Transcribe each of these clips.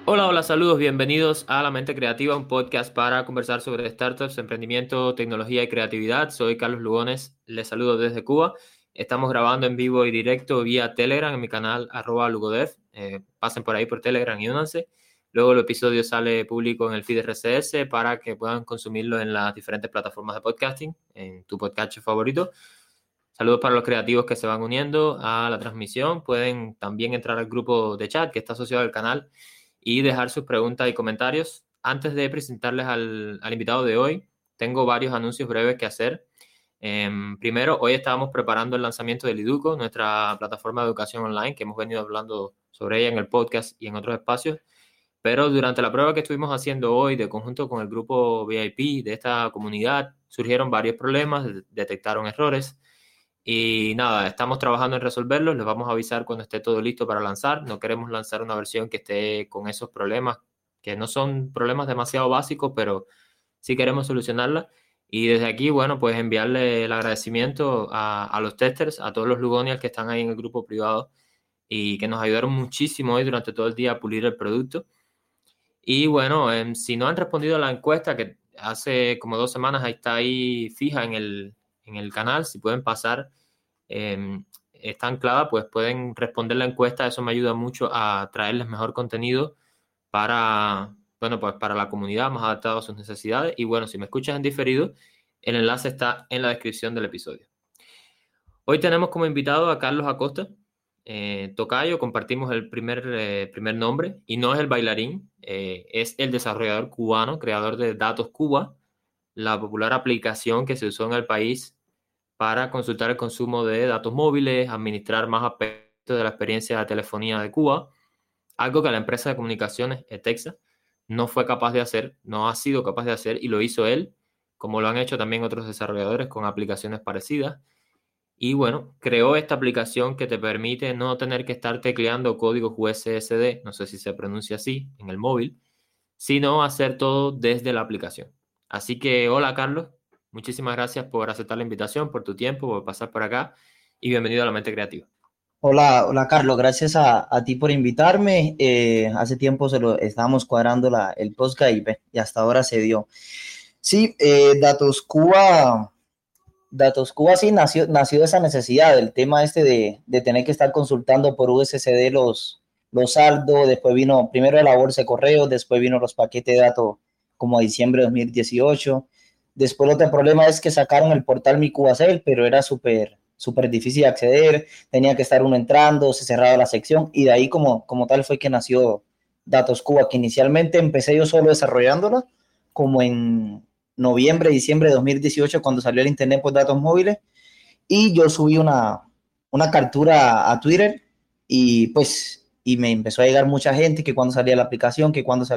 Hola, hola, saludos, bienvenidos a La Mente Creativa, un podcast para conversar sobre startups, emprendimiento, tecnología y creatividad. Soy Carlos Lugones, les saludo desde Cuba. Estamos grabando en vivo y directo vía Telegram en mi canal @lugodev. Pasen por ahí por Telegram y únanse. Luego el episodio sale público en el feed RSS para que puedan consumirlo en las diferentes plataformas de podcasting, en tu podcast favorito. Saludos para los creativos que se van uniendo a la transmisión. Pueden también entrar al grupo de chat que está asociado al canal y dejar sus preguntas y comentarios. Antes de presentarles al invitado de hoy, tengo varios anuncios breves que hacer. Primero, hoy estábamos preparando el lanzamiento de Liduco, nuestra plataforma de educación online, que hemos venido hablando sobre ella en el podcast y en otros espacios. Pero durante la prueba que estuvimos haciendo hoy, de conjunto con el grupo VIP de esta comunidad, surgieron varios problemas, detectaron errores. Y nada, estamos trabajando en resolverlos. Les vamos a avisar cuando esté todo listo para lanzar. No queremos lanzar una versión que esté con esos problemas, que no son problemas demasiado básicos, pero sí queremos solucionarla. Y desde aquí, bueno, pues enviarle el agradecimiento a los testers, a todos los Lugonials que están ahí en el grupo privado y que nos ayudaron muchísimo hoy durante todo el día a pulir el producto. Y bueno, si no han respondido a la encuesta, que hace como 2 semanas ahí está ahí fija en el canal, si pueden pasar, está anclada, pues pueden responder la encuesta. Eso me ayuda mucho a traerles mejor contenido para, bueno, pues para la comunidad más adaptado a sus necesidades. Y bueno, si me escuchas en diferido, el enlace está en la descripción del episodio. Hoy tenemos como invitado a Carlos Acosta, tocayo. Compartimos el primer nombre y no es el bailarín, es el desarrollador cubano, creador de Datos Cuba, la popular aplicación que se usó en el país para consultar el consumo de datos móviles, administrar más aspectos de la experiencia de telefonía de Cuba, algo que la empresa de comunicaciones ETEXA no fue capaz de hacer, no ha sido capaz de hacer, y lo hizo él, como lo han hecho también otros desarrolladores con aplicaciones parecidas. Y bueno, creó esta aplicación que te permite no tener que estar tecleando códigos USSD, no sé si se pronuncia así, en el móvil, sino hacer todo desde la aplicación. Así que hola Carlos, muchísimas gracias por aceptar la invitación, por tu tiempo, por pasar por acá y bienvenido a La Mente Creativa. Hola, hola Carlos, gracias a ti por invitarme. Hace tiempo se lo estábamos cuadrando el podcast y hasta ahora se dio. Sí, Datos Cuba sí nació de esa necesidad, del tema este de tener que estar consultando por USSD los saldos. Después vino primero la bolsa de correos, después vino los paquetes de datos como a diciembre de 2018. Después el otro problema es que sacaron el portal Mi CubaCell, pero era súper difícil de acceder, tenía que estar uno entrando, se cerraba la sección y de ahí como tal fue que nació Datos Cuba, que inicialmente empecé yo solo desarrollándola como en noviembre, diciembre de 2018 cuando salió el Internet por datos móviles, y yo subí una captura a Twitter y me empezó a llegar mucha gente que cuando salía la aplicación,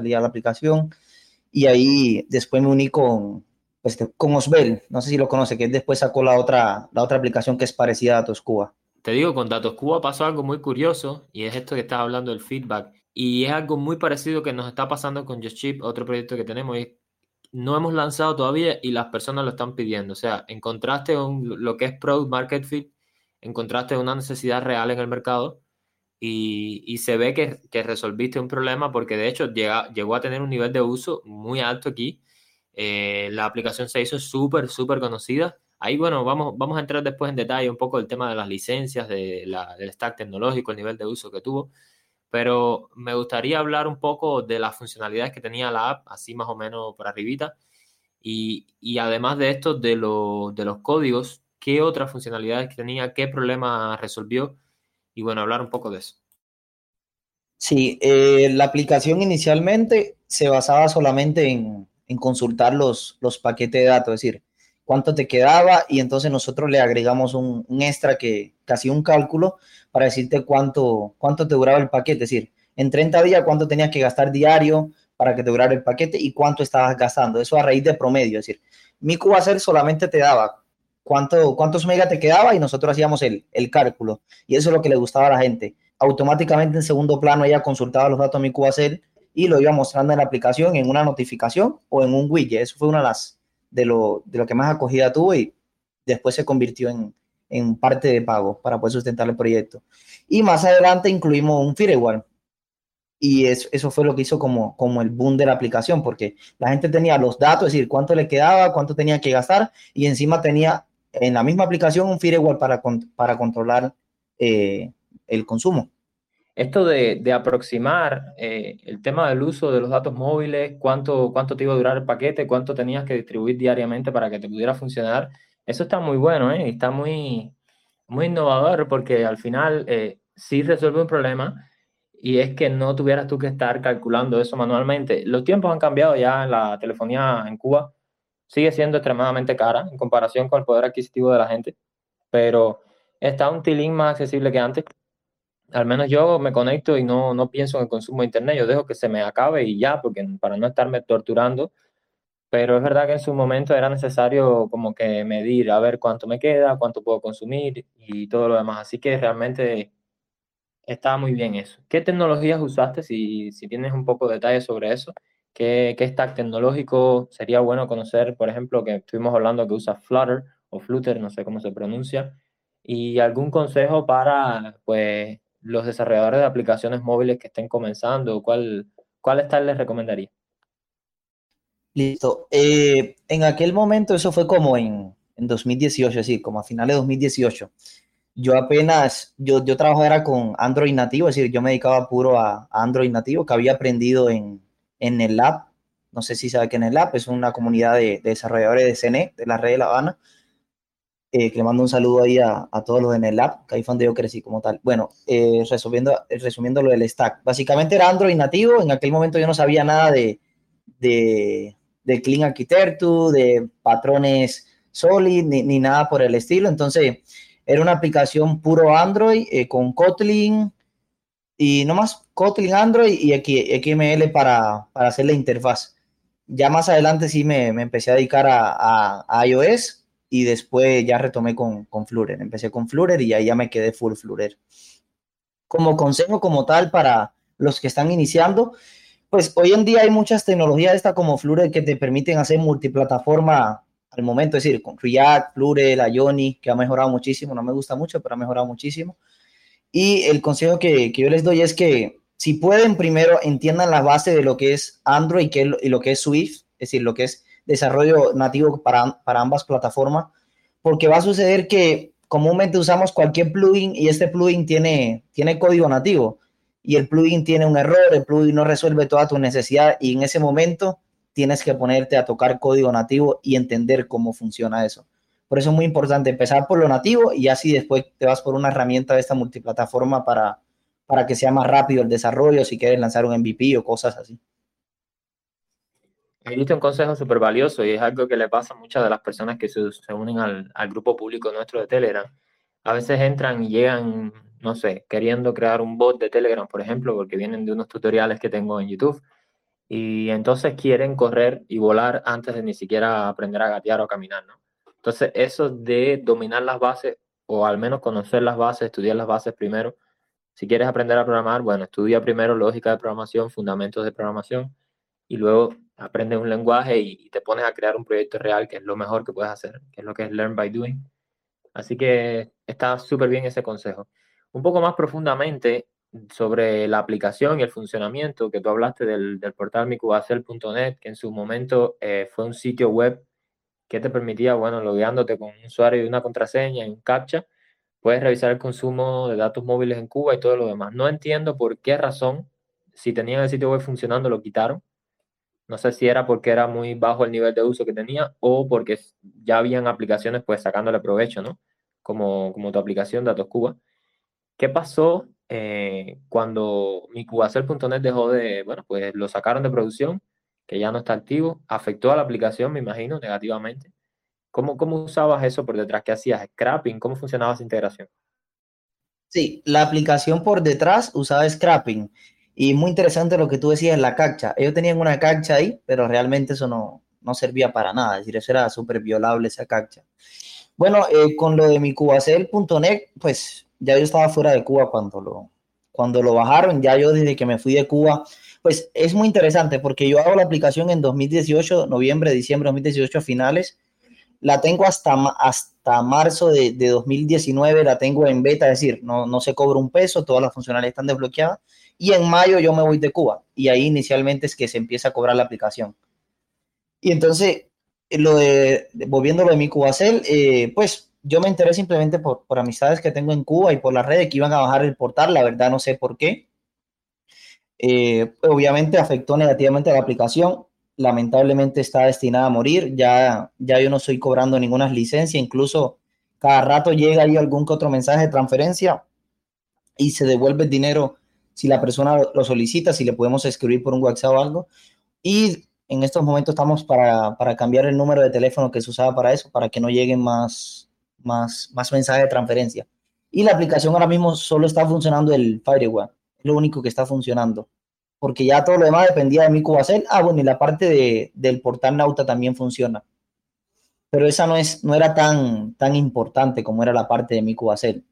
y ahí después me uní con Osbel, no sé si lo conoce, que después sacó la otra aplicación que es parecida a Datos Cuba. Te digo, con Datos Cuba pasó algo muy curioso y es esto que estás hablando del feedback. Y es algo muy parecido que nos está pasando con Just Chip, otro proyecto que tenemos. Y no hemos lanzado todavía y las personas lo están pidiendo. O sea, encontraste lo que es Product Market Fit, encontraste una necesidad real en el mercado y se ve que resolviste un problema porque de hecho llegó a tener un nivel de uso muy alto aquí. La aplicación se hizo súper, súper conocida. Ahí, bueno, vamos a entrar después en detalle un poco del tema de las licencias, del stack tecnológico, el nivel de uso que tuvo, pero me gustaría hablar un poco de las funcionalidades que tenía la app, así más o menos por arribita, y además de esto, de los códigos, qué otras funcionalidades que tenía, qué problema resolvió, y bueno, hablar un poco de eso. Sí, la aplicación inicialmente se basaba solamente en consultar los paquetes de datos, es decir, cuánto te quedaba, y entonces nosotros le agregamos un extra que hacía un cálculo para decirte cuánto te duraba el paquete, es decir, en 30 días cuánto tenías que gastar diario para que te durara el paquete y cuánto estabas gastando, eso a raíz de promedio. Es decir, mi Cubacer solamente te daba cuántos megas te quedaba y nosotros hacíamos el cálculo, y eso es lo que le gustaba a la gente. Automáticamente en segundo plano ella consultaba los datos de mi QACL y lo iba mostrando en la aplicación en una notificación o en un widget. Eso fue una de lo que más acogida tuvo, y después se convirtió en parte de pago para poder sustentar el proyecto. Y más adelante incluimos un firewall. y eso fue lo que hizo como el boom de la aplicación, porque la gente tenía los datos, es decir, cuánto le quedaba, cuánto tenía que gastar, y encima tenía en la misma aplicación un firewall para controlar el consumo. Esto de aproximar el tema del uso de los datos móviles, cuánto te iba a durar el paquete, cuánto tenías que distribuir diariamente para que te pudiera funcionar, eso está muy bueno, ¿eh? Está muy innovador porque al final sí resuelve un problema y es que no tuvieras tú que estar calculando eso manualmente. Los tiempos han cambiado ya en la telefonía en Cuba, sigue siendo extremadamente cara en comparación con el poder adquisitivo de la gente, pero está un tilín más accesible que antes. Al menos yo me conecto y no pienso en el consumo de internet, yo dejo que se me acabe y ya, porque para no estarme torturando, pero es verdad que en su momento era necesario como que medir, a ver cuánto me queda, cuánto puedo consumir y todo lo demás, así que realmente está muy bien eso. ¿Qué tecnologías usaste? Si tienes un poco de detalle sobre eso, ¿qué stack tecnológico sería bueno conocer? Por ejemplo, que estuvimos hablando que usa Flutter o Flutter, no sé cómo se pronuncia, y algún consejo para pues, los desarrolladores de aplicaciones móviles que estén comenzando, ¿cuál stack les recomendaría? Listo. En aquel momento, eso fue como en 2018, es decir, como a finales de 2018. Yo trabajaba era con Android nativo, es decir, yo me dedicaba puro a Android nativo, que había aprendido en el Lab. No sé si sabe que en el Lab es una comunidad de desarrolladores de CNE, de la red de La Habana, que le mando un saludo ahí a todos los de NetLab, que ahí fue donde yo crecí como tal. Bueno, resumiendo lo del stack. Básicamente era Android nativo, en aquel momento yo no sabía nada de Clean Architecture, de patrones Solid, ni nada por el estilo. Entonces, era una aplicación puro Android con Kotlin y no más Kotlin Android y XML para hacer la interfaz. Ya más adelante sí me empecé a dedicar a iOS y después ya retomé con Flutter. Empecé con Flutter y ahí ya me quedé full Flutter. Como consejo como tal para los que están iniciando, pues hoy en día hay muchas tecnologías esta como Flutter que te permiten hacer multiplataforma al momento, es decir, con React, Flutter, Ionic, que ha mejorado muchísimo, no me gusta mucho, pero ha mejorado muchísimo. Y el consejo que yo les doy es que si pueden, primero entiendan la base de lo que es Android y lo que es Swift, es decir, lo que es desarrollo nativo para ambas plataformas, porque va a suceder que comúnmente usamos cualquier plugin y este plugin tiene código nativo y el plugin tiene un error, el plugin no resuelve toda tu necesidad y en ese momento tienes que ponerte a tocar código nativo y entender cómo funciona eso. Por eso es muy importante empezar por lo nativo y así después te vas por una herramienta de esta multiplataforma para que sea más rápido el desarrollo si quieres lanzar un MVP o cosas así. Me diste un consejo súper valioso y es algo que le pasa a muchas de las personas que se unen al grupo público nuestro de Telegram. A veces entran y llegan, no sé, queriendo crear un bot de Telegram, por ejemplo, porque vienen de unos tutoriales que tengo en YouTube y entonces quieren correr y volar antes de ni siquiera aprender a gatear o a caminar, ¿no? Entonces, eso de dominar las bases o al menos conocer las bases, estudiar las bases primero. Si quieres aprender a programar, bueno, estudia primero lógica de programación, fundamentos de programación y luego aprendes un lenguaje y te pones a crear un proyecto real, que es lo mejor que puedes hacer, que es lo que es Learn by Doing. Así que está súper bien ese consejo. Un poco más profundamente sobre la aplicación y el funcionamiento, que tú hablaste del portal micubacel.net, que en su momento fue un sitio web que te permitía, bueno, logueándote con un usuario y una contraseña y un captcha, puedes revisar el consumo de datos móviles en Cuba y todo lo demás. No entiendo por qué razón, si tenían el sitio web funcionando, lo quitaron. No sé si era porque era muy bajo el nivel de uso que tenía o porque ya habían aplicaciones pues sacándole provecho, ¿no? Como tu aplicación Datos Cuba. ¿Qué pasó cuando micubacel.net dejó de, bueno, pues lo sacaron de producción, que ya no está activo? Afectó a la aplicación, me imagino, negativamente. ¿Cómo usabas eso por detrás? ¿Qué hacías? ¿Scrapping? ¿Cómo funcionaba esa integración? Sí, la aplicación por detrás usaba scrapping y muy interesante lo que tú decías en la captcha. Ellos tenían una captcha ahí, pero realmente eso no servía para nada, es decir, eso era súper violable esa captcha. Bueno, con lo de mi cubacel.net, pues ya yo estaba fuera de Cuba cuando lo bajaron, ya yo desde que me fui de Cuba, pues es muy interesante porque yo hago la aplicación en 2018, noviembre, diciembre de 2018 finales, La tengo hasta marzo de 2019, la tengo en beta, es decir, no se cobra un peso, todas las funcionalidades están desbloqueadas. Y en mayo yo me voy de Cuba y ahí inicialmente es que se empieza a cobrar la aplicación. Y entonces, volviendo a lo de mi Cubacel, pues yo me enteré simplemente por amistades que tengo en Cuba y por las redes que iban a bajar el portal, la verdad no sé por qué. Obviamente afectó negativamente a la aplicación, lamentablemente está destinada a morir, ya yo no estoy cobrando ninguna licencia, incluso cada rato llega ahí algún que otro mensaje de transferencia y se devuelve el dinero si la persona lo solicita, si le podemos escribir por un WhatsApp o algo. Y en estos momentos estamos para cambiar el número de teléfono que se usaba para eso, para que no lleguen más mensajes de transferencia. Y la aplicación ahora mismo solo está funcionando el Firewall, es lo único que está funcionando, porque ya todo lo demás dependía de mi Cubacel. Bueno, y la parte del portal Nauta también funciona, pero esa no era tan importante como era la parte de mi Cubacel.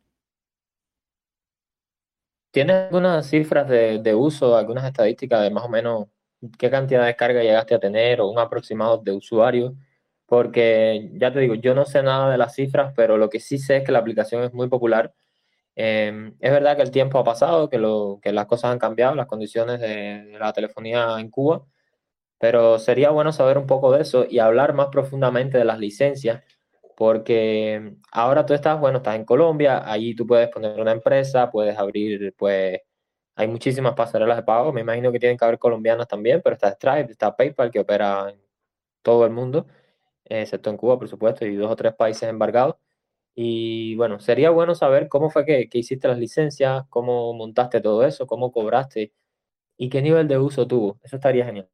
¿Tienes algunas cifras de uso, algunas estadísticas de más o menos qué cantidad de descarga llegaste a tener o un aproximado de usuarios? Porque ya te digo, yo no sé nada de las cifras, pero lo que sí sé es que la aplicación es muy popular. Es verdad que el tiempo ha pasado, que las cosas han cambiado, las condiciones de la telefonía en Cuba, pero sería bueno saber un poco de eso y hablar más profundamente de las licencias, porque ahora tú estás, bueno, estás en Colombia, allí tú puedes poner una empresa, puedes abrir, pues, hay muchísimas pasarelas de pago, me imagino que tienen que haber colombianas también, pero está Stripe, está PayPal, que opera en todo el mundo, excepto en Cuba, por supuesto, y dos o tres países embargados. Y bueno, sería bueno saber cómo fue que hiciste las licencias, cómo montaste todo eso, cómo cobraste y qué nivel de uso tuvo. Eso estaría genial.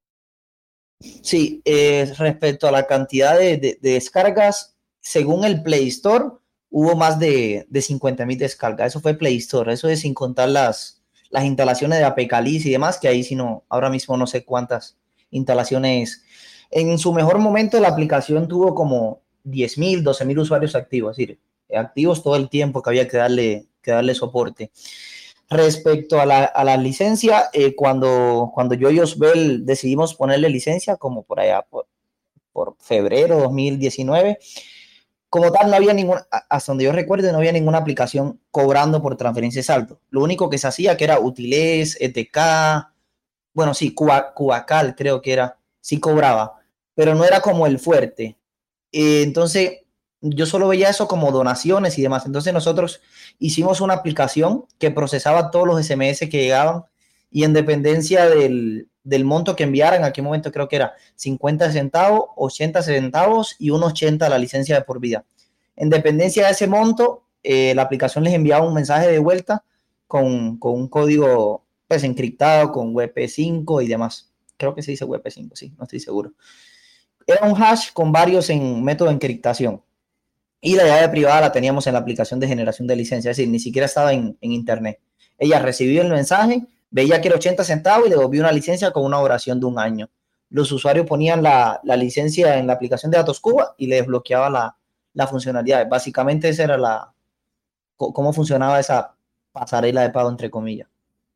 Sí, respecto a la cantidad de descargas, según el Play Store, hubo más de 50.000 descargas. Eso fue Play Store, eso es sin contar las instalaciones de Apecalis y demás, que ahí sí no, ahora mismo no sé cuántas instalaciones. En su mejor momento la aplicación tuvo como 10.000, 12.000 usuarios activos, es decir, activos todo el tiempo que había que darle soporte. Respecto a la licencia, cuando yo y Osbel decidimos ponerle licencia, como por allá, por febrero de 2019, como tal, no había ninguna, hasta donde yo recuerdo, no había ninguna aplicación cobrando por transferencia de saldo. Lo único que se hacía que era Utiles, ETK, bueno, sí, Cubacal creo que era, sí cobraba, pero no era como el fuerte. Entonces, yo solo veía eso como donaciones y demás. Entonces, nosotros hicimos una aplicación que procesaba todos los SMS que llegaban y en dependencia del monto que enviaran, en aquel momento creo que era 50 centavos, 80 centavos y 1,80 la licencia de por vida. En dependencia de ese monto, la aplicación les enviaba un mensaje de vuelta con un código pues encriptado con WP5 y demás. Creo que se dice WP5, sí, no estoy seguro. Era un hash con varios en método de encriptación. Y la llave privada la teníamos en la aplicación de generación de licencia, es decir, ni siquiera estaba en internet. Ella recibió el mensaje, veía que era 80 centavos y le devolvió una licencia con una duración de un año. Los usuarios ponían la licencia en la aplicación de Datos Cuba y le desbloqueaba la funcionalidad. Básicamente esa era cómo funcionaba esa pasarela de pago, entre comillas.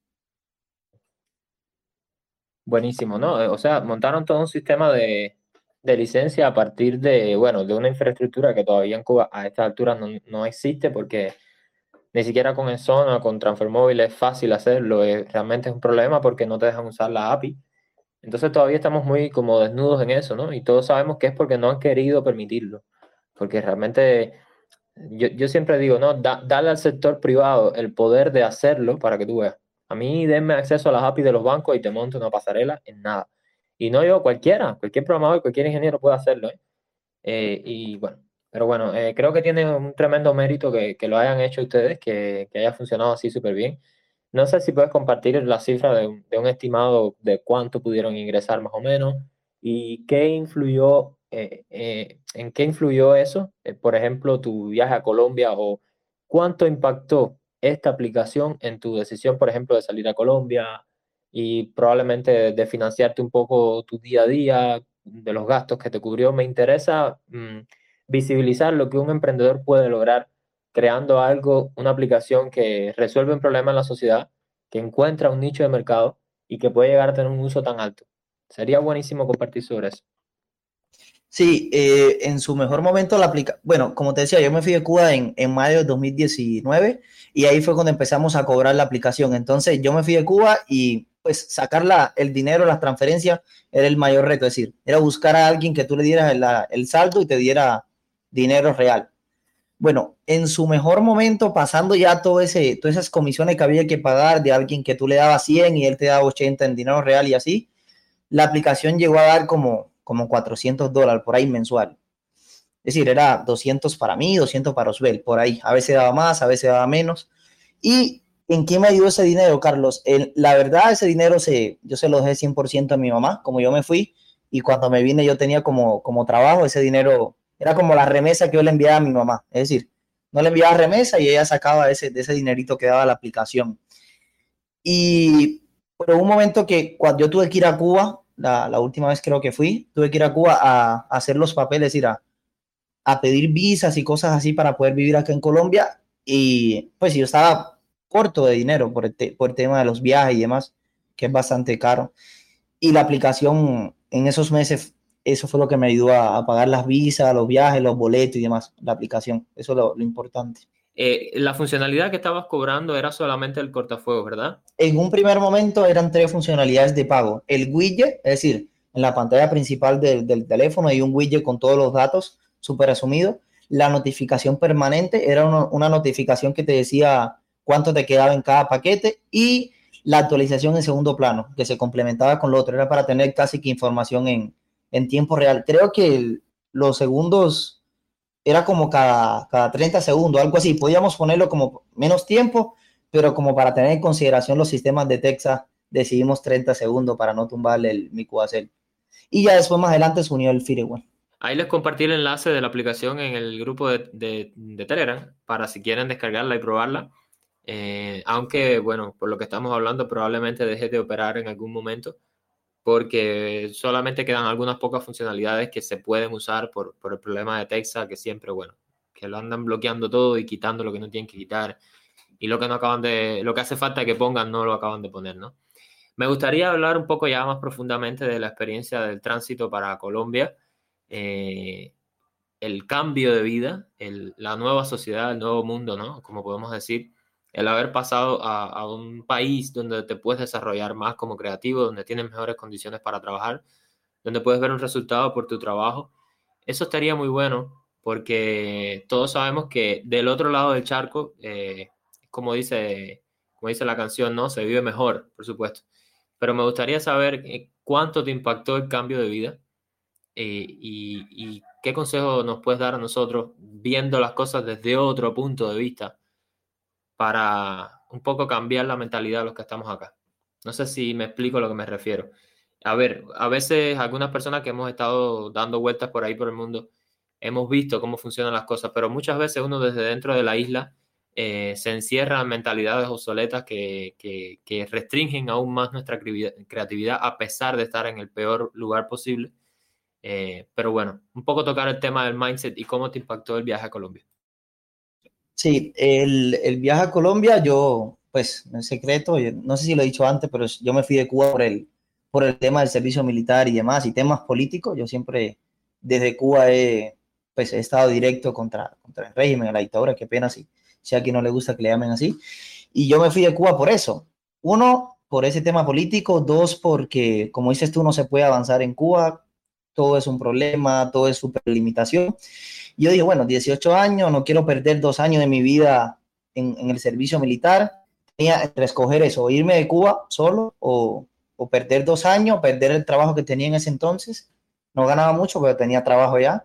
Buenísimo, ¿no? O sea, montaron todo un sistema de licencia a partir de, bueno, de una infraestructura que todavía en Cuba a esta altura no existe porque ni siquiera con Exxon o con Transfer Móvil es fácil hacerlo. Realmente es un problema porque no te dejan usar la API. Entonces todavía estamos muy como desnudos en eso, ¿no? Y todos sabemos que es porque no han querido permitirlo. Porque realmente yo siempre digo, ¿no? Dale al sector privado el poder de hacerlo para que tú veas. A mí denme acceso a las APIs de los bancos y te monto una pasarela en nada. Y no yo, cualquier programador, cualquier ingeniero puede hacerlo, ¿eh? Y bueno, pero bueno, creo que tiene un tremendo mérito que lo hayan hecho ustedes, que haya funcionado así súper bien. No sé si puedes compartir la cifra de un estimado de cuánto pudieron ingresar más o menos y qué influyó, en qué influyó eso. Por ejemplo, tu viaje a Colombia o cuánto impactó esta aplicación en tu decisión, por ejemplo, de salir a Colombia y probablemente de financiarte un poco tu día a día, de los gastos que te cubrió. Me interesa visibilizar lo que un emprendedor puede lograr creando algo, una aplicación que resuelve un problema en la sociedad, que encuentra un nicho de mercado y que puede llegar a tener un uso tan alto. Sería buenísimo compartir sobre eso. Sí, en su mejor momento bueno, como te decía, yo me fui de Cuba en mayo de 2019 y ahí fue cuando empezamos a cobrar la aplicación. Entonces yo me fui de Cuba y pues sacar el dinero, las transferencias, era el mayor reto. Es decir, era buscar a alguien que tú le dieras el saldo y te diera dinero real. Bueno, en su mejor momento, pasando ya todas esas comisiones que había que pagar de alguien que tú le dabas 100 y él te daba 80 en dinero real y así, la aplicación llegó a dar como $400 por ahí mensual. Es decir, era 200 para mí, 200 para Osbel, por ahí. A veces daba más, a veces daba menos. ¿Y en qué me ayudó ese dinero, Carlos? La verdad, ese dinero yo se lo dejé 100% a mi mamá, como yo me fui, y cuando me vine yo tenía como trabajo, ese dinero era como la remesa que yo le enviaba a mi mamá. Es decir, no le enviaba remesa y ella sacaba de ese dinerito que daba la aplicación. Y pero un momento que cuando yo tuve que ir a Cuba, la última vez creo que fui, tuve que ir a Cuba a hacer los papeles, ir a pedir visas y cosas así para poder vivir acá en Colombia. Y pues yo estaba corto de dinero por el tema de los viajes y demás, que es bastante caro. Y la aplicación en esos meses, eso fue lo que me ayudó a pagar las visas, los viajes, los boletos y demás, la aplicación. Eso es lo importante. La funcionalidad que estabas cobrando era solamente el cortafuegos, ¿verdad? En un primer momento eran tres funcionalidades de pago. El widget, es decir, en la pantalla principal del teléfono hay un widget con todos los datos súper resumido. La notificación permanente era una notificación que te decía cuánto te quedaba en cada paquete y la actualización en segundo plano, que se complementaba con lo otro. Era para tener casi que información en tiempo real. Creo que los segundos era como cada 30 segundos, algo así. Podíamos ponerlo como menos tiempo, pero como para tener en consideración los sistemas de Texas, decidimos 30 segundos para no tumbarle el microacel. Y ya después más adelante se unió el firewall. Ahí les compartí el enlace de la aplicación en el grupo de Telegram para si quieren descargarla y probarla. Aunque, bueno, por lo que estamos hablando, probablemente deje de operar en algún momento porque solamente quedan algunas pocas funcionalidades que se pueden usar por el problema de Texas, que siempre, bueno, que lo andan bloqueando todo y quitando lo que no tienen que quitar y lo que no acaban lo que hace falta que pongan no lo acaban de poner, ¿no? Me gustaría hablar un poco ya más profundamente de la experiencia del tránsito para Colombia, eh, el cambio de vida, la nueva sociedad, el nuevo mundo, ¿no? Como podemos decir, el haber pasado a un país donde te puedes desarrollar más como creativo, donde tienes mejores condiciones para trabajar, donde puedes ver un resultado por tu trabajo. Eso estaría muy bueno porque todos sabemos que del otro lado del charco, como dice la canción, ¿no? Se vive mejor, por supuesto. Pero me gustaría saber cuánto te impactó el cambio de vida y qué consejo nos puedes dar a nosotros viendo las cosas desde otro punto de vista para un poco cambiar la mentalidad de los que estamos acá. No sé si me explico a lo que me refiero. A ver, a veces algunas personas que hemos estado dando vueltas por ahí por el mundo, hemos visto cómo funcionan las cosas, pero muchas veces uno desde dentro de la isla se encierra en mentalidades obsoletas que restringen aún más nuestra creatividad a pesar de estar en el peor lugar posible. Pero bueno, un poco tocar el tema del mindset y cómo te impactó el viaje a Colombia. Sí, el viaje a Colombia, yo, pues, en secreto, no sé si lo he dicho antes, pero yo me fui de Cuba por el tema del servicio militar y demás, y temas políticos. Yo siempre, desde Cuba, pues, he estado directo contra el régimen, la dictadura, qué pena si a quien no le gusta que le llamen así. Y yo me fui de Cuba por eso. Uno, por ese tema político. Dos, porque, como dices tú, no se puede avanzar en Cuba. Todo es un problema, todo es súper limitación. Yo dije, bueno, 18 años, no quiero perder 2 años de mi vida en el servicio militar. Tenía entre escoger eso, o irme de Cuba solo o perder 2 años, perder el trabajo que tenía en ese entonces. No ganaba mucho, pero tenía trabajo ya.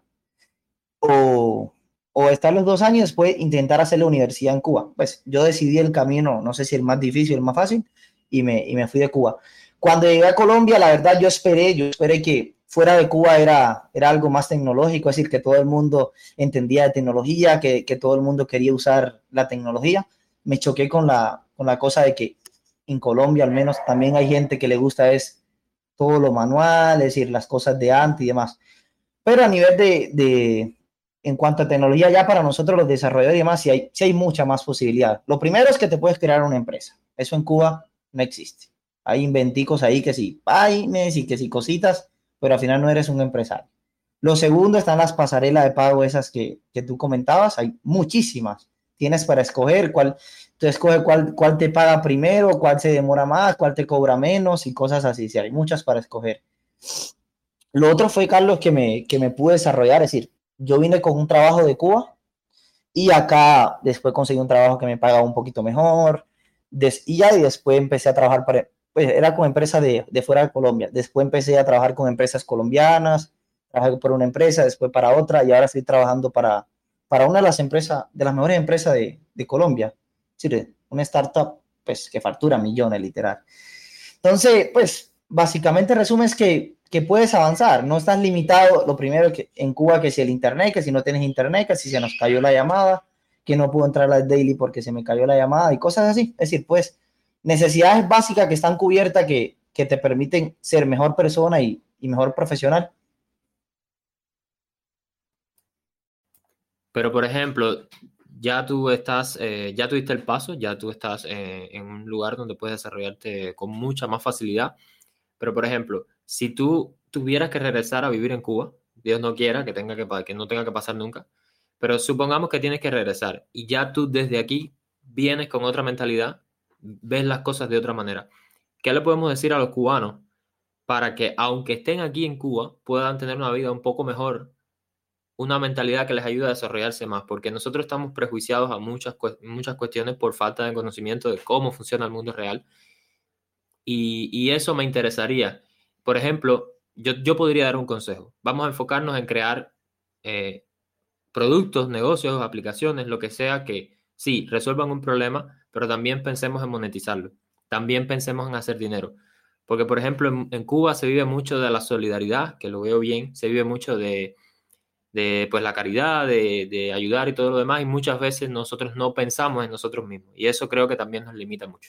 O, o estar los 2 años y después intentar hacer la universidad en Cuba. Pues yo decidí el camino, no sé si el más difícil o el más fácil, y me fui de Cuba. Cuando llegué a Colombia, la verdad yo esperé que fuera de Cuba era algo más tecnológico, es decir, que todo el mundo entendía de tecnología, que todo el mundo quería usar la tecnología. Me choqué con la cosa de que en Colombia al menos también hay gente que le gusta es todo lo manual, es decir, las cosas de antes y demás. Pero a nivel en cuanto a tecnología, ya para nosotros los desarrolladores y demás, sí hay mucha más posibilidad. Lo primero es que te puedes crear una empresa. Eso en Cuba no existe. Hay inventicos ahí que sí, vainas y que sí cositas, pero al final no eres un empresario. Lo segundo, están las pasarelas de pago esas que tú comentabas, hay muchísimas. Tienes para escoger tú escoges cuál te paga primero, cuál se demora más, cuál te cobra menos y cosas así. Sí, hay muchas para escoger. Lo otro fue, Carlos, que me pude desarrollar, es decir, yo vine con un trabajo de Cuba y acá después conseguí un trabajo que me pagaba un poquito mejor. Y después empecé a trabajar pues era con empresas de fuera de Colombia. Después empecé a trabajar con empresas colombianas, trabajé por una empresa, después para otra y ahora estoy trabajando para una de las empresas, de las mejores empresas de Colombia. Es decir, una startup pues, que factura millones, literal. Entonces, pues, básicamente resumes que puedes avanzar, no estás limitado, lo primero que en Cuba, que si el internet, que si no tienes internet, que si se nos cayó la llamada, que no puedo entrar al daily porque se me cayó la llamada y cosas así. Es decir, pues, necesidades básicas que están cubiertas que te permiten ser mejor persona y mejor profesional. Pero, por ejemplo, ya tú estás, ya tuviste el paso, ya tú estás en un lugar donde puedes desarrollarte con mucha más facilidad. Pero, por ejemplo, si tú tuvieras que regresar a vivir en Cuba, Dios no quiera que que no tenga que pasar nunca, pero supongamos que tienes que regresar y ya tú desde aquí vienes con otra mentalidad, ves las cosas de otra manera. ¿Qué le podemos decir a los cubanos para que, aunque estén aquí en Cuba, puedan tener una vida un poco mejor, una mentalidad que les ayude a desarrollarse más? Porque nosotros estamos prejuiciados a muchas cuestiones por falta de conocimiento de cómo funciona el mundo real y eso me interesaría. Por ejemplo, yo podría dar un consejo. Vamos a enfocarnos en crear eh, productos, negocios, aplicaciones, lo que sea que sí, resuelvan un problema, pero también pensemos en monetizarlo. También pensemos en hacer dinero. Porque, por ejemplo, en Cuba se vive mucho de la solidaridad, que lo veo bien, se vive mucho de pues, la caridad, de ayudar y todo lo demás, y muchas veces nosotros no pensamos en nosotros mismos. Y eso creo que también nos limita mucho.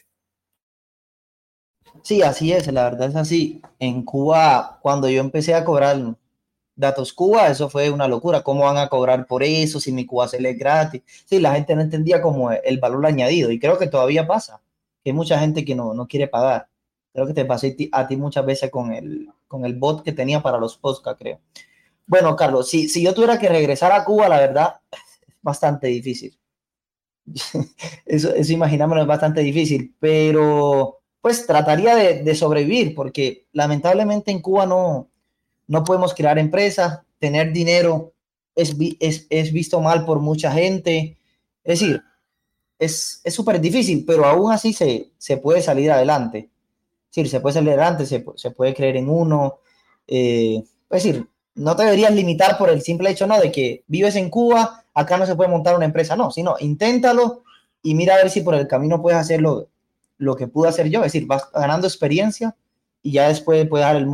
Sí, así es, la verdad es así. En Cuba, cuando yo empecé a cobrar Datos Cuba, eso fue una locura. ¿Cómo van a cobrar por eso si mi Cuba se es gratis? Sí, la gente no entendía como el valor añadido y creo que todavía pasa, que hay mucha gente que no quiere pagar. Creo que te pasé a ti muchas veces con el bot que tenía para los podcasts, creo. Bueno, Carlos, si yo tuviera que regresar a Cuba, la verdad, es bastante difícil. Eso imaginármelo es bastante difícil, pero pues trataría de sobrevivir porque lamentablemente en Cuba no podemos crear empresas, tener dinero es visto mal por mucha gente. Es decir, es súper difícil, pero aún así se puede salir adelante. Es decir, se puede salir adelante, se puede creer en uno. Es decir, no te deberías limitar por el simple hecho, no, de que vives en Cuba, acá no se puede montar una empresa, no, sino inténtalo y mira a ver si por el camino puedes hacer lo que pude hacer yo, es decir, vas ganando experiencia y ya después puedes dar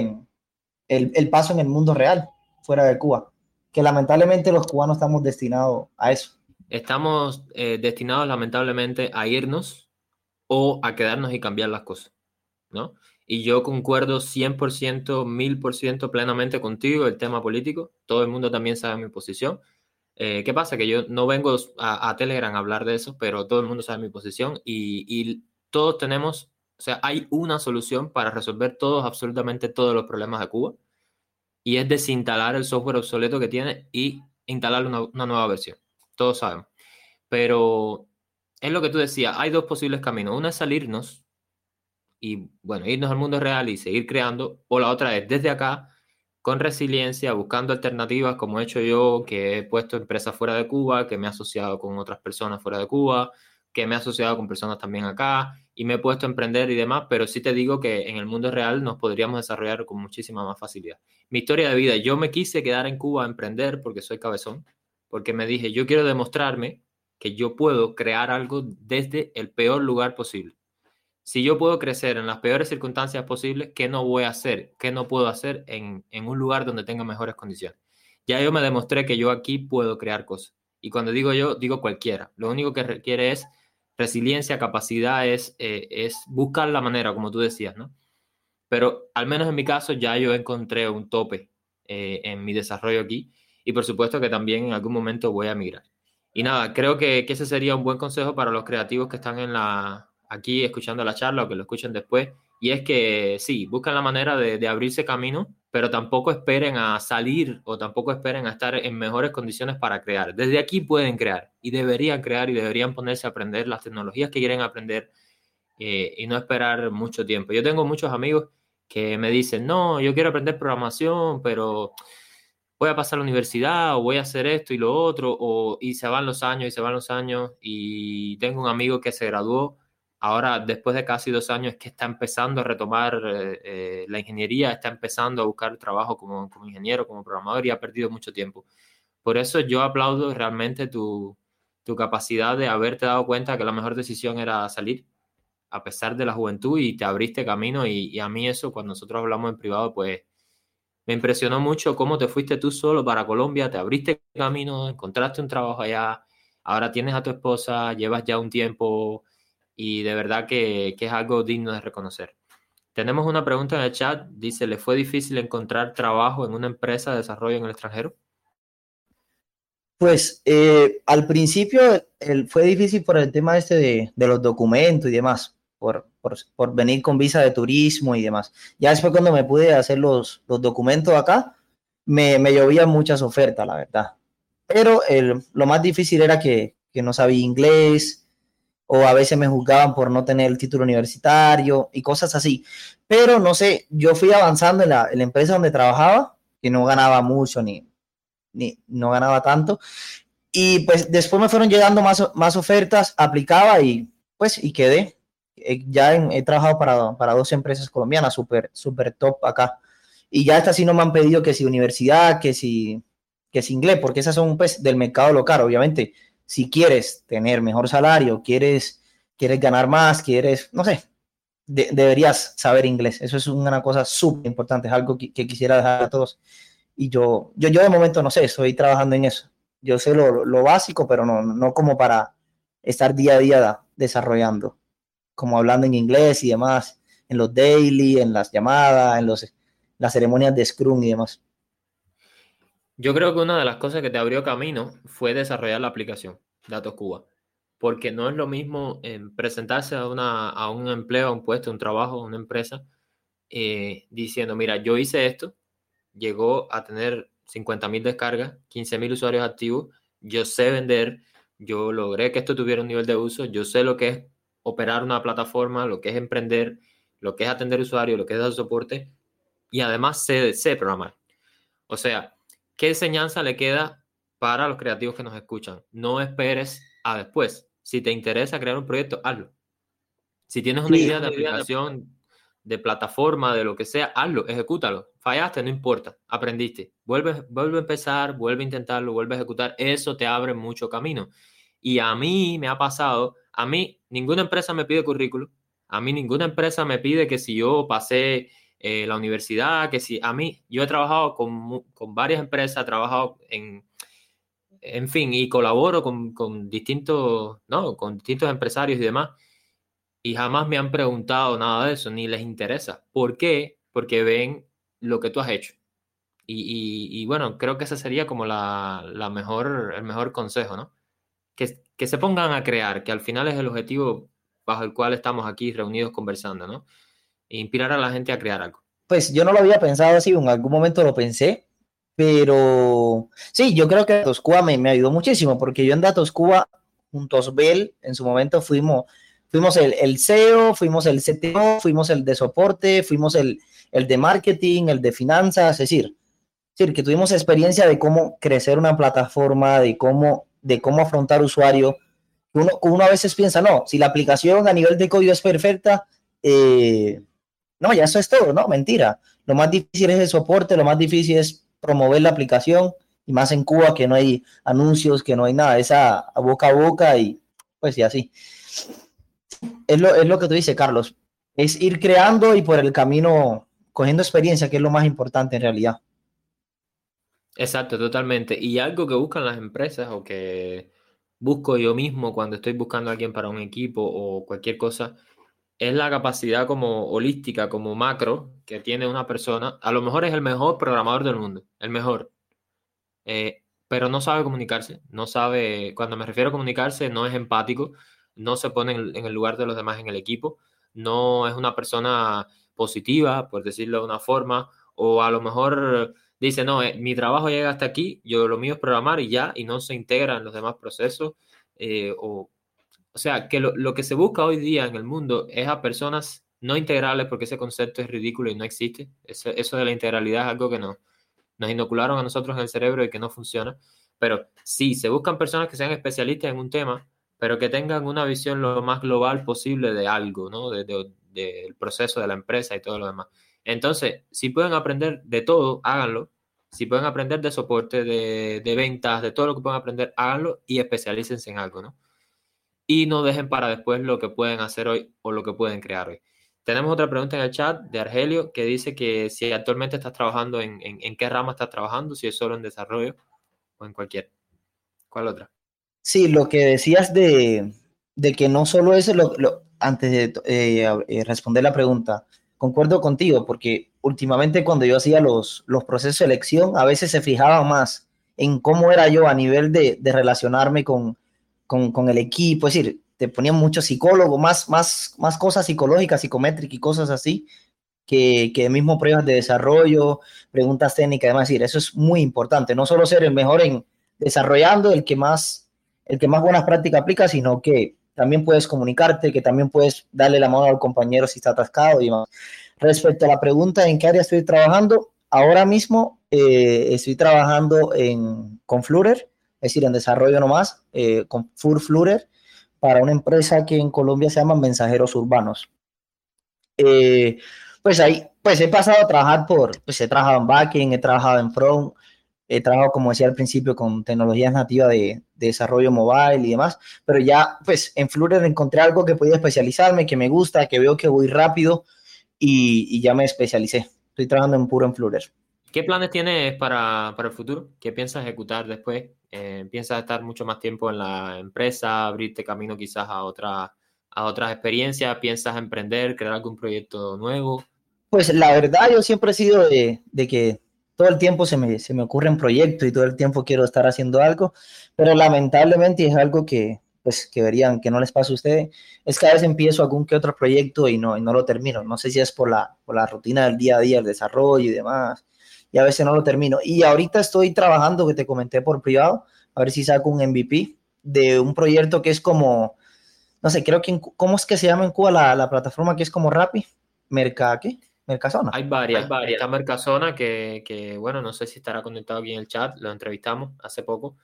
el paso en el mundo real, fuera de Cuba, que lamentablemente los cubanos estamos destinados a eso. Estamos destinados lamentablemente a irnos o a quedarnos y cambiar las cosas, ¿no? Y yo concuerdo 100%, 1000% plenamente contigo el tema político. Todo el mundo también sabe mi posición. ¿Qué pasa? Que yo no vengo a Telegram a hablar de eso, pero todo el mundo sabe mi posición y todos tenemos, o sea, hay una solución para resolver todos, absolutamente todos los problemas de Cuba y es desinstalar el software obsoleto que tiene y instalar una nueva versión. Todos sabemos. Pero es lo que tú decías, hay dos posibles caminos. Una es salirnos y, bueno, irnos al mundo real y seguir creando, o la otra es desde acá, con resiliencia, buscando alternativas como he hecho yo, que he puesto empresas fuera de Cuba, que me he asociado con otras personas fuera de Cuba, que me he asociado con personas también acá y me he puesto a emprender y demás, pero sí te digo que en el mundo real nos podríamos desarrollar con muchísima más facilidad. Mi historia de vida, yo me quise quedar en Cuba a emprender porque soy cabezón, porque me dije, yo quiero demostrarme que yo puedo crear algo desde el peor lugar posible. Si yo puedo crecer en las peores circunstancias posibles, ¿qué no voy a hacer? ¿Qué no puedo hacer en un lugar donde tenga mejores condiciones? Ya yo me demostré que yo aquí puedo crear cosas. Y cuando digo yo, digo cualquiera. Lo único que requiere es resiliencia, capacidad, es buscar la manera, como tú decías, ¿no? Pero al menos en mi caso ya yo encontré un tope en mi desarrollo aquí y por supuesto que también en algún momento voy a migrar. Y nada, creo que ese sería un buen consejo para los creativos que están aquí escuchando la charla o que lo escuchen después. Y es que sí, buscan la manera de abrirse camino, pero tampoco esperen a salir o tampoco esperen a estar en mejores condiciones para crear. Desde aquí pueden crear y deberían ponerse a aprender las tecnologías que quieren aprender y no esperar mucho tiempo. Yo tengo muchos amigos que me dicen, no, yo quiero aprender programación, pero voy a pasar a la universidad o voy a hacer esto y lo otro, y se van los años y se van los años. Y tengo un amigo que se graduó ahora después de casi 2 años, es que está empezando a retomar la ingeniería, está empezando a buscar trabajo como ingeniero, como programador y ha perdido mucho tiempo. Por eso yo aplaudo realmente tu capacidad de haberte dado cuenta que la mejor decisión era salir a pesar de la juventud y te abriste camino y a mí eso cuando nosotros hablamos en privado pues me impresionó mucho cómo te fuiste tú solo para Colombia, te abriste camino, encontraste un trabajo allá, ahora tienes a tu esposa, llevas ya un tiempo y de verdad que es algo digno de reconocer. Tenemos una pregunta en el chat, dice, ¿le fue difícil encontrar trabajo en una empresa de desarrollo en el extranjero? Pues al principio fue difícil por el tema este de los documentos y demás, por venir con visa de turismo y demás. Ya después cuando me pude hacer los documentos acá, me llovían muchas ofertas, la verdad. Pero lo más difícil era que no sabía inglés o a veces me juzgaban por no tener el título universitario y cosas así. Pero no sé, yo fui avanzando en la empresa donde trabajaba, que no ganaba mucho ni no ganaba tanto. Y pues después me fueron llegando más ofertas, aplicaba y pues y quedé. He trabajado para 2 empresas colombianas, súper top acá. Y ya estas sí no me han pedido que si universidad, que si inglés, porque esas son pues del mercado local, obviamente. Si quieres tener mejor salario, quieres ganar más, no sé, deberías saber inglés. Eso es una cosa súper importante, es algo que quisiera dejar a todos. Y yo de momento no sé, estoy trabajando en eso. Yo sé lo básico, pero no como para estar día a día desarrollando, como hablando en inglés y demás, en los daily, en las llamadas, las ceremonias de Scrum y demás. Yo creo que una de las cosas que te abrió camino fue desarrollar la aplicación Datos Cuba, porque no es lo mismo presentarse a un empleo, a un puesto, a un trabajo, a una empresa, diciendo, mira, yo hice esto, llegó a tener 50.000 descargas, 15.000 usuarios activos, yo sé vender, yo logré que esto tuviera un nivel de uso, yo sé lo que es operar una plataforma, lo que es emprender, lo que es atender usuarios, lo que es dar soporte, y además sé programar. O sea, ¿qué enseñanza le queda para los creativos que nos escuchan? No esperes a después. Si te interesa crear un proyecto, hazlo. Si tienes una Sí, idea de aplicación, de plataforma, de lo que sea, hazlo, ejecútalo. Fallaste, no importa, aprendiste. Vuelve a empezar, vuelve a intentarlo, vuelve a ejecutar. Eso te abre mucho camino. Y a mí me ha pasado, a mí ninguna empresa me pide currículum, a mí ninguna empresa me pide que si yo pasé la universidad, que si a mí, yo he trabajado con varias empresas, he trabajado en fin, y colaboro con distintos, ¿no? Con distintos empresarios y demás y jamás me han preguntado nada de eso, ni les interesa. ¿Por qué? Porque ven lo que tú has hecho. Y bueno, creo que ese sería como el mejor consejo, ¿no? Que se pongan a crear, que al final es el objetivo bajo el cual estamos aquí reunidos conversando, ¿no? E inspirar a la gente a crear algo. pues yo no lo había pensado así, en algún momento lo pensé, pero sí, yo creo que Datos Cuba me ayudó muchísimo, porque yo en Datos Cuba, junto a Osbel, en su momento fuimos el CEO, fuimos el CTO, fuimos el de soporte, fuimos el de marketing, el de finanzas, es decir, que tuvimos experiencia de cómo crecer una plataforma, de cómo afrontar usuario. Uno a veces piensa, no, si la aplicación a nivel de código es perfecta, no, ya eso es todo, ¿no? Mentira. Lo más difícil es el soporte, lo más difícil es promover la aplicación, y más en Cuba que no hay anuncios, que no hay nada, es a boca y pues y así. Es lo que tú dices, Carlos, es ir creando y por el camino cogiendo experiencia, que es lo más importante en realidad. Exacto, totalmente. Y algo que buscan las empresas o que busco yo mismo cuando estoy buscando a alguien para un equipo o cualquier cosa es la capacidad como holística, como macro que tiene una persona. A lo mejor es el mejor programador del mundo, el mejor, pero no sabe comunicarse, no sabe, cuando me refiero a comunicarse, no es empático, no se pone en el lugar de los demás en el equipo, no es una persona positiva, por decirlo de una forma, o a lo mejor dice, no, mi trabajo llega hasta aquí, yo lo mío es programar y ya, y no se integra en los demás procesos, o sea, que lo que se busca hoy día en el mundo es a personas no integrales, porque ese concepto es ridículo y no existe. Eso de la integralidad es algo que nos inocularon a nosotros en el cerebro y que no funciona. Pero sí, se buscan personas que sean especialistas en un tema, pero que tengan una visión lo más global posible de algo, ¿no? Del proceso de la empresa y todo lo demás. Entonces, si pueden aprender de todo, háganlo. Si pueden aprender de soporte, de ventas, de todo lo que puedan aprender, háganlo y especialícense en algo, ¿no? Y no dejen para después lo que pueden hacer hoy o lo que pueden crear hoy. Tenemos otra pregunta en el chat de Argelio que dice que si actualmente estás trabajando en qué rama estás trabajando, si es solo en desarrollo o en cualquier. ¿Cuál otra? Sí, lo que decías de que no solo eso, antes de responder la pregunta, concuerdo contigo, porque últimamente cuando yo hacía los procesos de selección, a veces se fijaba más en cómo era yo a nivel de relacionarme con el equipo, es decir, te ponían mucho psicólogo, más cosas psicológicas, psicométricas y cosas así, que mismo pruebas de desarrollo, preguntas técnicas, además, decir, eso es muy importante, no solo ser el mejor en desarrollando, el que más buenas prácticas aplica, sino que también puedes comunicarte, que también puedes darle la mano al compañero si está atascado y demás. Respecto a la pregunta en qué área estoy trabajando, ahora mismo estoy trabajando con Flutter, es decir, en desarrollo nomás, con Full Flutter, para una empresa que en Colombia se llama Mensajeros Urbanos. Eh, pues ahí, pues he pasado a trabajar pues he trabajado en backend, he trabajado en front, he trabajado, como decía al principio, con tecnologías nativas de desarrollo mobile y demás, pero ya, pues en Flutter encontré algo que podía especializarme, que me gusta, que veo que voy rápido y ya me especialicé. Estoy trabajando en puro en Flutter. ¿Qué planes tienes para el futuro? ¿Qué piensas ejecutar después? ¿Piensas estar mucho más tiempo en la empresa, abrirte camino quizás a otras experiencias? ¿Piensas emprender, crear algún proyecto nuevo? Pues la verdad, yo siempre he sido de que todo el tiempo se me ocurren proyectos y todo el tiempo quiero estar haciendo algo, pero lamentablemente y es algo que, pues, que verían que no les pasa a ustedes, es que a veces empiezo algún que otro proyecto y no lo termino. No sé si es por la rutina del día a día, el desarrollo y demás, y a veces no lo termino. Y ahorita estoy trabajando, que te comenté por privado, a ver si saco un MVP de un proyecto que es como, no sé, creo que, ¿cómo es que se llama en Cuba la plataforma que es como Rappi? ¿Qué? Mercasona. Hay varias. Está Mercasona, bueno, no sé si estará conectado aquí en el chat, lo entrevistamos hace poco.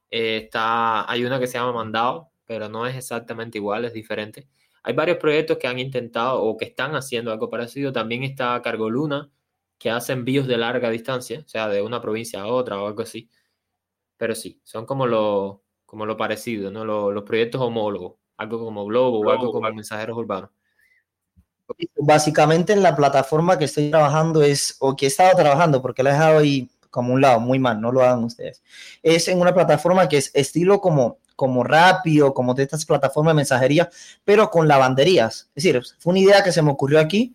Hay una que se llama Mandado, pero no es exactamente igual, es diferente. Hay varios proyectos que han intentado o que están haciendo algo parecido. También está Cargoluna, que hace envíos de larga distancia, o sea, de una provincia a otra o algo así. Pero sí, son como lo parecido, ¿no? Los proyectos homólogos, algo como Globo o algo como Mensajeros Urbanos. Básicamente en la plataforma que estoy trabajando o que he estado trabajando, porque la he dejado ahí como un lado, muy mal, no lo hagan ustedes. Es en una plataforma que es estilo como Rápido, como de estas plataformas de mensajería, pero con lavanderías. Es decir, fue una idea que se me ocurrió aquí,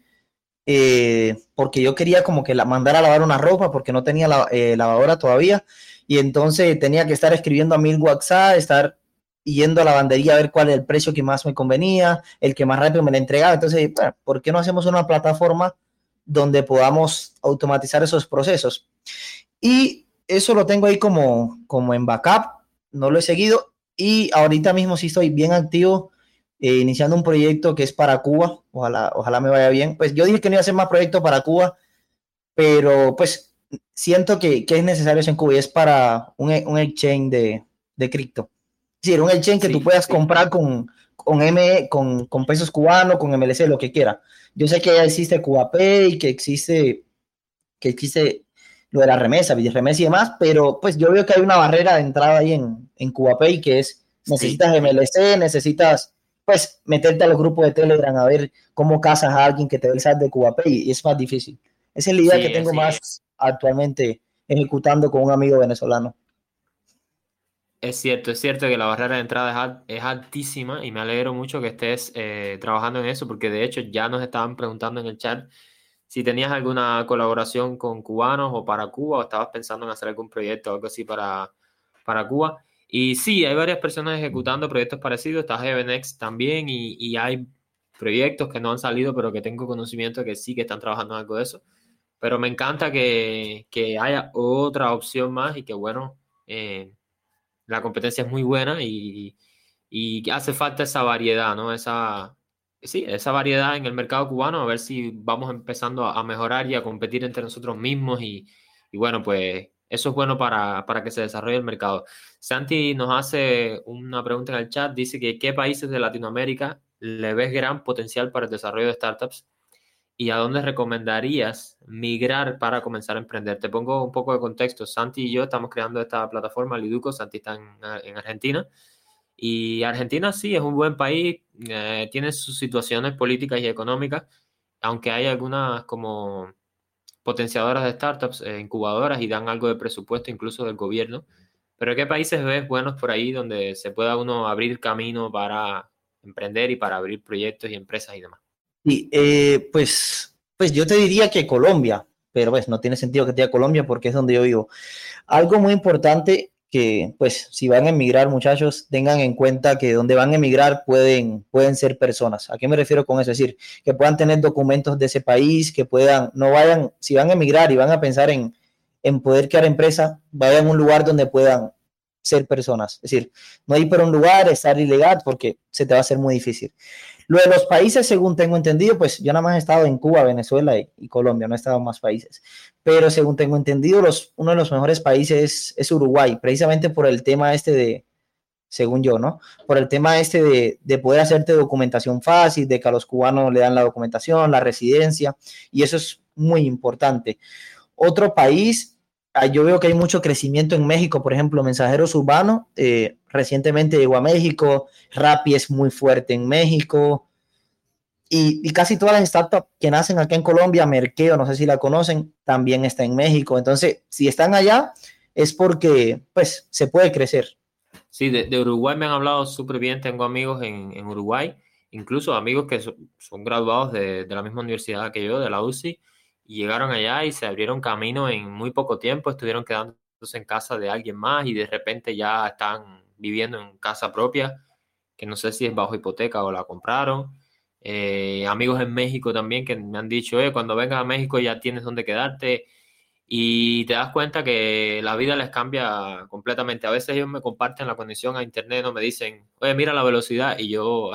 porque yo quería como que mandar a lavar una ropa, porque no tenía lavadora todavía, y entonces tenía que estar escribiendo a 1000 WhatsApp, estar yendo a la lavandería a ver cuál es el precio que más me convenía, el que más rápido me la entregaba. Entonces, bueno, ¿por qué no hacemos una plataforma donde podamos automatizar esos procesos? Y eso lo tengo ahí como en backup, no lo he seguido y ahorita mismo sí estoy bien activo iniciando un proyecto que es para Cuba, ojalá me vaya bien. Pues yo dije que no iba a hacer más proyectos para Cuba, pero pues siento que es necesario eso en Cuba y es para un exchange de cripto. Es decir, un exchange que tú Sí, puedas comprar con pesos cubanos, con MLC, lo que quiera. Yo sé que ya existe CubaPay, que existe lo de la remesa, remesa y demás, pero pues yo veo que hay una barrera de entrada ahí en CubaPay que es, sí. necesitas MLC, necesitas pues meterte a los grupos de Telegram a ver cómo casas a alguien que te dé el SAT de CubaPay y es más difícil. Esa es la idea que Sí, tengo más actualmente ejecutando con un amigo venezolano. es cierto que la barrera de entrada es altísima y me alegro mucho que estés trabajando en eso porque de hecho ya nos estaban preguntando en el chat si tenías alguna colaboración con cubanos o para Cuba o estabas pensando en hacer algún proyecto o algo así para Cuba. Y sí, hay varias personas ejecutando proyectos parecidos, está GeveNext también y hay proyectos que no han salido pero que tengo conocimiento que sí que están trabajando en algo de eso. Pero me encanta que haya otra opción más y que, bueno, la competencia es muy buena y que hace falta esa variedad, ¿no? Sí, esa variedad en el mercado cubano, a ver si vamos empezando a mejorar y a competir entre nosotros mismos y bueno, pues eso es bueno para que se desarrolle el mercado. Santi nos hace una pregunta en el chat, dice que ¿qué países de Latinoamérica le ves gran potencial para el desarrollo de startups? ¿Y a dónde recomendarías migrar para comenzar a emprender? Te pongo un poco de contexto. Santi y yo estamos creando esta plataforma, Liduco. Santi está en Argentina. Y Argentina sí es un buen país, tiene sus situaciones políticas y económicas, aunque hay algunas como potenciadoras de startups, incubadoras y dan algo de presupuesto incluso del gobierno. Pero ¿qué países ves buenos por ahí donde se pueda uno abrir camino para emprender y para abrir proyectos y empresas y demás? Y pues yo te diría que Colombia, pero pues no tiene sentido que te diga Colombia porque es donde yo vivo. Algo muy importante que, pues, si van a emigrar, muchachos, tengan en cuenta que donde van a emigrar pueden ser personas. ¿A qué me refiero con eso? Es decir, que puedan tener documentos de ese país, que puedan, no vayan, si van a emigrar y van a pensar en poder crear empresa, vayan a un lugar donde puedan ser personas. Es decir, no ir por un lugar, estar ilegal, porque se te va a hacer muy difícil. Lo de los países, según tengo entendido, pues yo nada más he estado en Cuba, Venezuela y Colombia, no he estado en más países. Pero según tengo entendido, uno de los mejores países es Uruguay, precisamente por el tema este según yo, ¿no? Por el tema este de poder hacerte documentación fácil, de que a los cubanos le dan la documentación, la residencia, y eso es muy importante. Otro país, yo veo que hay mucho crecimiento en México, por ejemplo, Mensajeros Urbanos, recientemente llegó a México, Rappi es muy fuerte en México, y casi todas las startups que nacen acá en Colombia, Merkeo, no sé si la conocen, también está en México. Entonces, si están allá, es porque, pues, se puede crecer. Sí, de Uruguay me han hablado súper bien. Tengo amigos en Uruguay, incluso amigos que son graduados de la misma universidad que yo, de la UCI, y llegaron allá y se abrieron camino en muy poco tiempo. Estuvieron quedándose en casa de alguien más y de repente ya están viviendo en casa propia, que no sé si es bajo hipoteca o la compraron. Amigos en México también que me han dicho, cuando vengas a México ya tienes donde quedarte y te das cuenta que la vida les cambia completamente. A veces ellos me comparten la conexión a internet, no me dicen, oye, mira la velocidad, y yo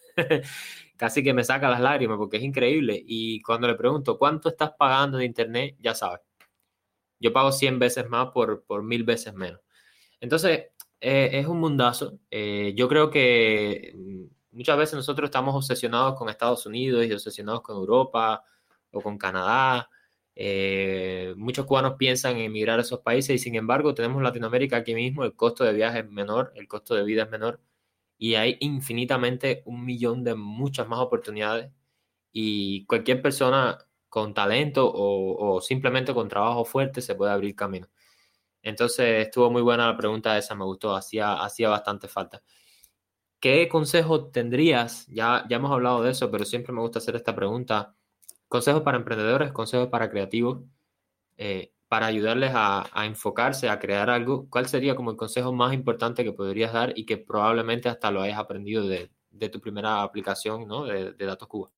casi que me saca las lágrimas porque es increíble. Y cuando le pregunto, ¿cuánto estás pagando de internet? Ya sabes, yo pago 100 veces más por 1000 veces menos. Entonces, es un mundazo. Yo creo que muchas veces nosotros estamos obsesionados con Estados Unidos y obsesionados con Europa o con Canadá. Muchos cubanos piensan en emigrar a esos países y sin embargo tenemos Latinoamérica aquí mismo, el costo de viaje es menor, el costo de vida es menor y hay infinitamente un millón de muchas más oportunidades y cualquier persona con talento o simplemente con trabajo fuerte se puede abrir camino. Entonces estuvo muy buena la pregunta esa, me gustó, hacía bastante falta. ¿Qué consejo tendrías? Ya hemos hablado de eso, pero siempre me gusta hacer esta pregunta. Consejos para emprendedores, consejos para creativos, para ayudarles a enfocarse, a crear algo. ¿Cuál sería como el consejo más importante que podrías dar y que probablemente hasta lo hayas aprendido de tu primera aplicación, ¿no? De Datos Cuba.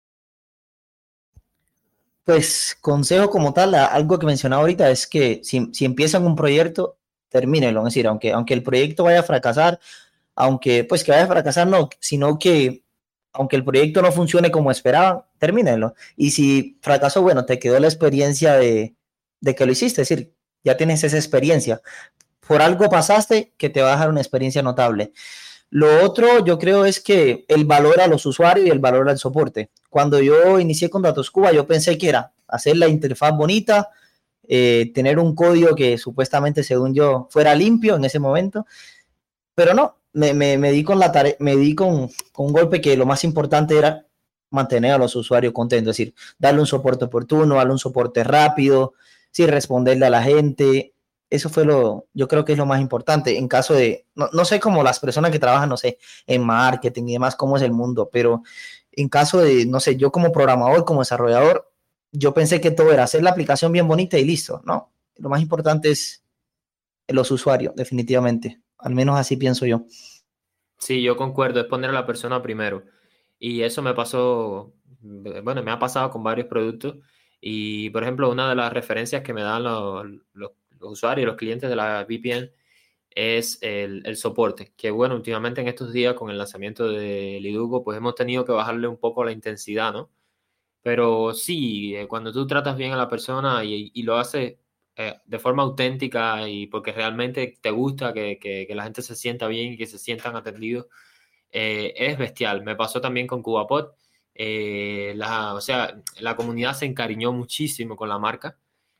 Pues, consejo como tal, algo que mencionaba ahorita es que si empiezan un proyecto, termínenlo. Es decir, aunque el proyecto vaya a fracasar, aunque, pues, que vaya a fracasar, no, sino que aunque el proyecto no funcione como esperaban, termínenlo. Y si fracasó, bueno, te quedó la experiencia de que lo hiciste, es decir, ya tienes esa experiencia. Por algo pasaste que te va a dejar una experiencia notable. Lo otro, yo creo, es que el valor a los usuarios y el valor al soporte. Cuando yo inicié con Datos Cuba, yo pensé que era hacer la interfaz bonita, tener un código que supuestamente, según yo, fuera limpio en ese momento, pero no, me di con la tarea, me di con un golpe que lo más importante era mantener a los usuarios contentos, es decir, darle un soporte oportuno, darle un soporte rápido, sí, responderle a la gente. Eso fue yo creo que es lo más importante en caso de, no sé cómo las personas que trabajan, no sé, en marketing y demás, cómo es el mundo, pero en caso de, no sé, yo como programador, como desarrollador, yo pensé que todo era hacer la aplicación bien bonita y listo, ¿no? Lo más importante es los usuarios, definitivamente. Al menos así pienso yo. Sí, yo concuerdo, es poner a la persona primero. Y eso me pasó, bueno, me ha pasado con varios productos Y, por ejemplo, una de las referencias que me dan los usuarios, los clientes de la VPN, es el soporte. Que bueno, últimamente en estos días con el lanzamiento de Lidugo, pues hemos tenido que bajarle un poco la intensidad, ¿no? Pero sí, cuando tú tratas bien a la persona y lo haces de forma auténtica y porque realmente te gusta que la gente se sienta bien y que se sientan atendidos, es bestial. Me pasó también con CubaPod. O sea, la comunidad se encariñó muchísimo con la marca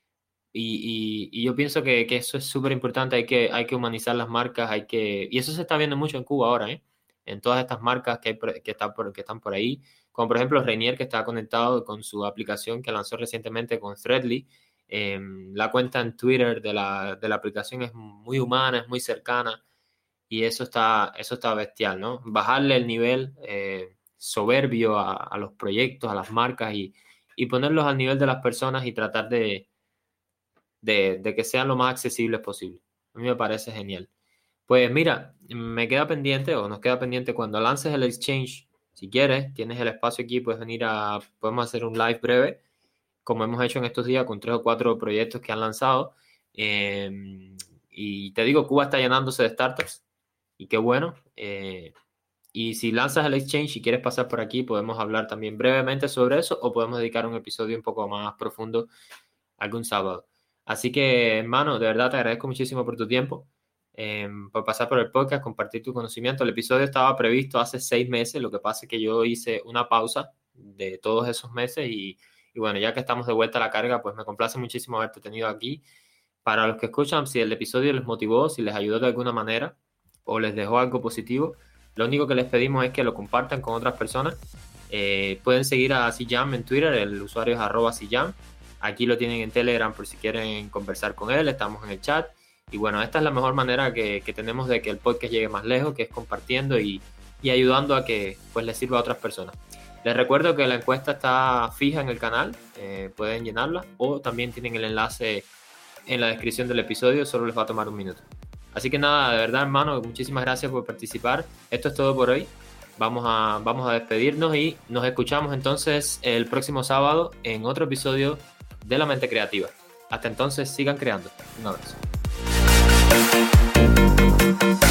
y yo pienso que eso es súper importante. Hay que humanizar las marcas, y eso se está viendo mucho en Cuba ahora, ¿eh? En todas estas marcas que están por ahí, como por ejemplo Rainier, que está conectado con su aplicación que lanzó recientemente con Threadly. La cuenta en Twitter de la aplicación es muy humana, es muy cercana. Y eso está bestial, ¿no? Bajarle el nivel soberbio a los proyectos, a las marcas y ponerlos al nivel de las personas y tratar de que sean lo más accesibles posible. A mí me parece genial. Pues mira, me queda pendiente o nos queda pendiente cuando lances el exchange. Si quieres, tienes el espacio aquí, podemos hacer un live breve, como hemos hecho en estos días con 3 o 4 proyectos que han lanzado. Y te digo, Cuba está llenándose de startups y qué bueno. Y si lanzas el exchange y quieres pasar por aquí, podemos hablar también brevemente sobre eso o podemos dedicar un episodio un poco más profundo algún sábado. Así que, hermano, de verdad te agradezco muchísimo por tu tiempo, por pasar por el podcast, compartir tu conocimiento. El episodio estaba previsto hace 6 meses, lo que pasa es que yo hice una pausa de todos esos meses y bueno, ya que estamos de vuelta a la carga, pues me complace muchísimo haberte tenido aquí. Para los que escuchan, si el episodio les motivó, si les ayudó de alguna manera o les dejó algo positivo, lo único que les pedimos es que lo compartan con otras personas. Pueden seguir a Sijam en Twitter, el usuario es @Sijam. Aquí lo tienen en Telegram por si quieren conversar con él, estamos en el chat. Y bueno, esta es la mejor manera que tenemos de que el podcast llegue más lejos, que es compartiendo y ayudando a que pues les sirva a otras personas. Les recuerdo que la encuesta está fija en el canal, pueden llenarla o también tienen el enlace en la descripción del episodio, solo les va a tomar un minuto. Así que nada, de verdad, hermano, muchísimas gracias por participar. Esto es todo por hoy. Vamos a despedirnos y nos escuchamos entonces el próximo sábado en otro episodio de La Mente Creativa. Hasta entonces, sigan creando. Un abrazo.